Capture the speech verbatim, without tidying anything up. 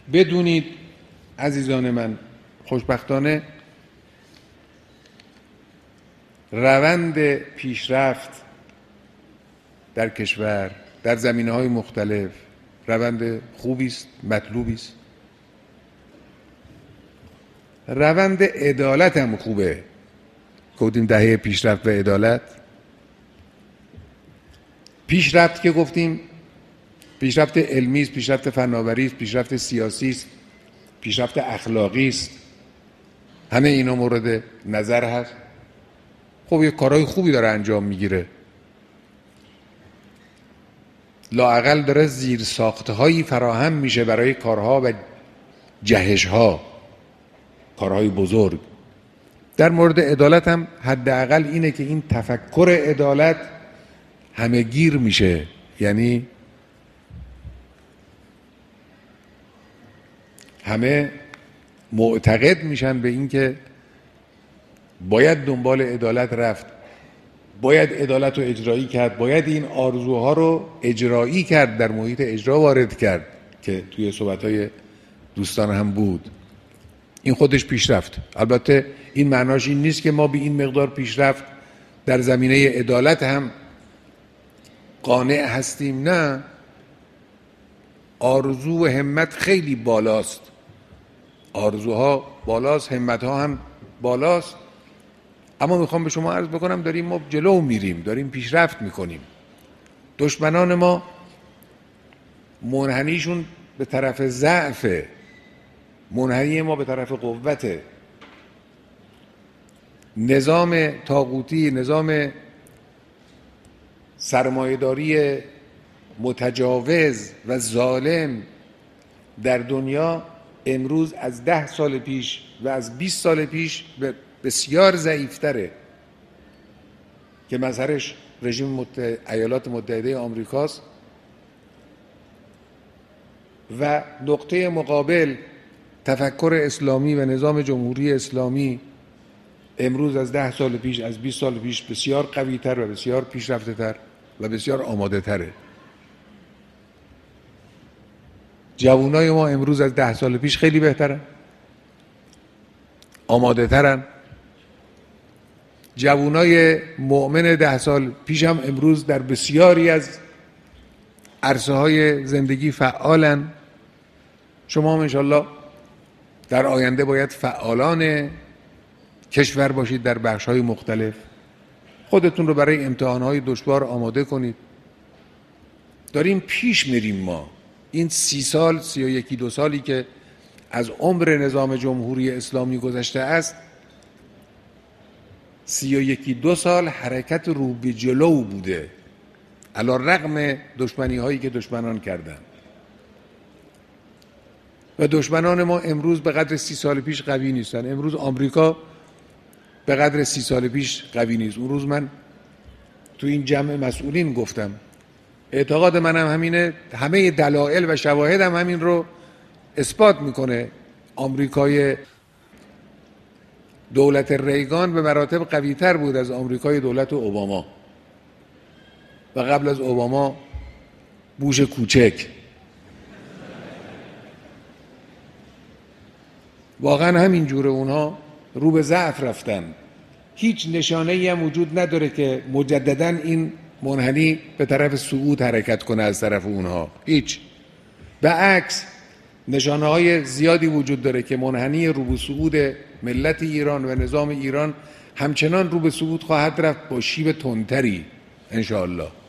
بدونید عزیزان من، خوشبختانه روند پیشرفت در کشور در زمینه‌های مختلف روند خوبی است، مطلوبی است. روند عدالت هم خوبه. گفتیم دهه پیشرفت و عدالت. پیشرفت که گفتیم پیشرفت علمی است، پیشرفت فناوری است، پیشرفت سیاسی است، پیشرفت اخلاقی است. همه اینا مورد نظر هست. خب یه کارهای خوبی داره انجام میگیره. لااقل داره زیر ساختهایی فراهم میشه برای کارها و جهشها، کارهای بزرگ. در مورد عدالت هم حداقل اینه که این تفکر عدالت همه گیر میشه، یعنی همه معتقد میشن به این که باید دنبال عدالت رفت، باید عدالت رو اجرایی کرد، باید این آرزوها رو اجرایی کرد، در محیط اجرا وارد کرد که توی صحبت‌های دوستان هم بود. این خودش پیشرفت. البته این معناش این نیست که ما به این مقدار پیشرفت در زمینه عدالت هم قانع هستیم. نه، آرزو و همت خیلی بالاست، آرزوها بالاست، همتها هم بالاست. اما میخوام به شما عرض بکنم داریم ما جلو میریم، داریم پیشرفت میکنیم. دشمنان ما منحنیشون به طرف ضعف، منحنی ما به طرف قوت. نظام طاغوتی، نظام سرمایه‌داری متجاوز و ظالم در دنیا امروز از ده سال پیش و از بیست سال پیش بسیار ضعیفتره که مظهرش رژیم متحد... ایالات متحده آمریکاست و نقطه مقابل تفکر اسلامی و نظام جمهوری اسلامی امروز از ده سال پیش، از بیست سال پیش بسیار قوی تر و بسیار پیشرفته تر و بسیار آماده تره. جوانای ما امروز از ده سال پیش خیلی بهترن، آماده ترن. جوانای مؤمن ده سال پیش هم امروز در بسیاری از عرصه های زندگی فعالن. شما هم انشالله در آینده باید فعالان کشور باشید در بخش های مختلف. خودتون رو برای امتحان های دشوار آماده کنید. داریم پیش میریم. ما این سی سال، سی و یکی دو سالی که از عمر نظام جمهوری اسلامی گذشته است، سی و یکی دو سال حرکت رو به جلو بوده علی رغم دشمنی هایی که دشمنان کردن. و دشمنان ما امروز به قدر سی سال پیش قوی نیستن. امروز آمریکا به قدر سی سال پیش قوی نیست. اون روز من تو این جمع مسئولین گفتم اعتقاد منم همینه، همه دلایل و شواهد هم همین رو اثبات میکنه. آمریکای دولت ریگان به مراتب قوی تر بود از آمریکای دولت اوباما و قبل از اوباما بوش کوچک. واقعا همین جوره اونها رو به ضعف رفتن. هیچ نشانه‌ای هم وجود نداره که مجددا این منحنی به طرف صعود حرکت کنه از طرف اونها. هیچ. به عکس نشانه‌های زیادی وجود داره که منحنی رو به صعود ملت ایران و نظام ایران همچنان رو به صعود خواهد رفت با شیب تندتری ان شاء الله.